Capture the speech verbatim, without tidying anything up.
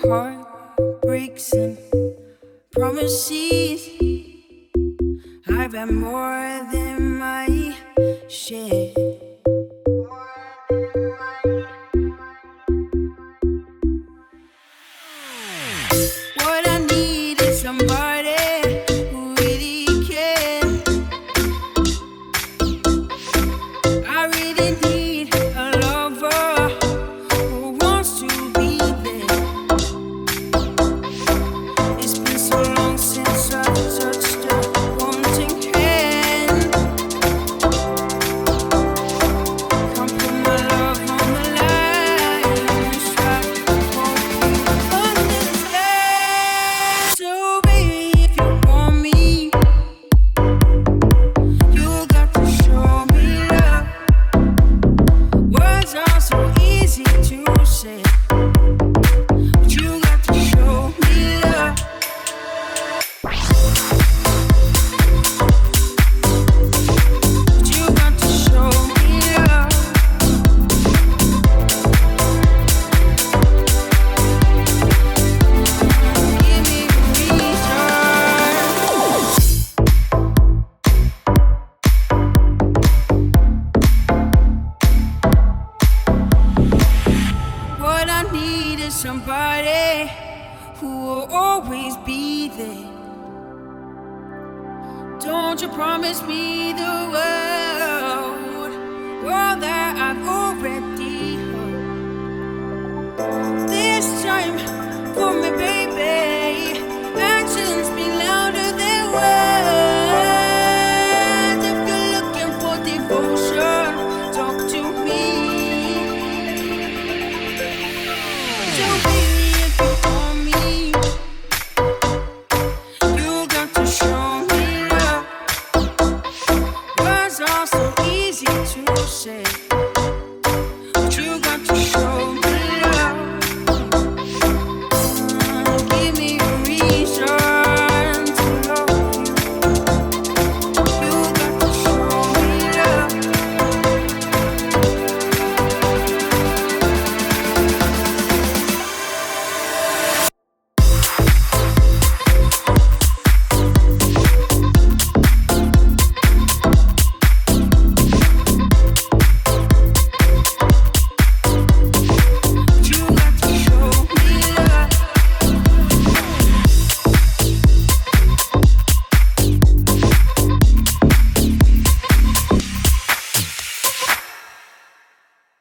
Heart breaks and promises. I've had more than my share. What I need is somebody who really cares. I really need a lover who wants to be there. It's been so long since I've touched a wanting hand. Come put my love on the line and strive for you understand. So baby, if you want me, you got to show me love. Words are so easy to say, but you got to show me love. But you got to show me love. Give me a reason. What I need is somebody who will always be there. Don't you promise me the world, all that I've already heard. This time for me, baby. Actions speak louder than words. If you're looking for devotion, talk to me. So baby, if you want me, you got to show me love. Words are so easy to say, but you got to show